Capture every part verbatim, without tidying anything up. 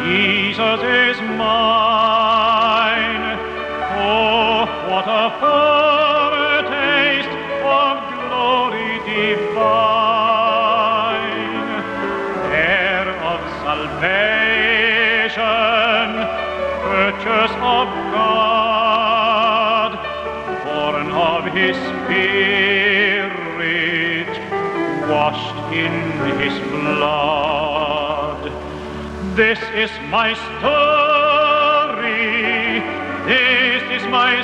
Jesus is mine. Oh, what a foretaste of glory divine, heir of salvation, purchase of God, born of His Spirit, washed in His blood. This is my story, this is my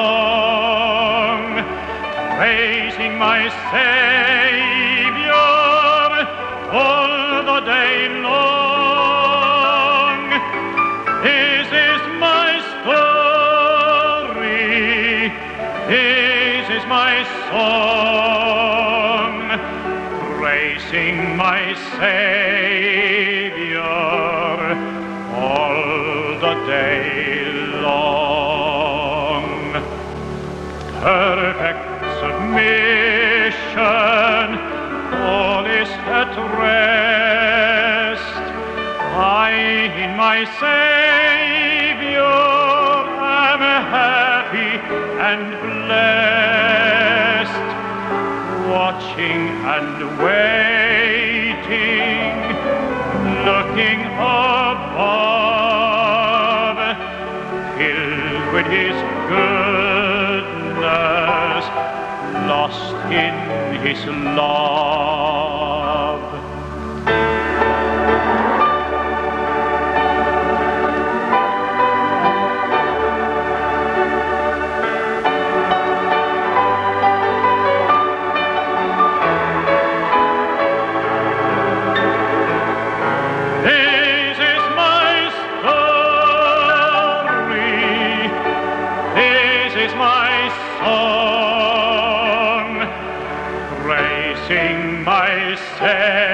song, praising my Savior all the day long. This is my story, this is my song, praising my Savior all the day long. Perfect submission, all is at rest. I in my Savior am happy and blessed, watching and waiting, looking above, filled with His goodness, lost in His love. This is my story, this is my song, praising my Savior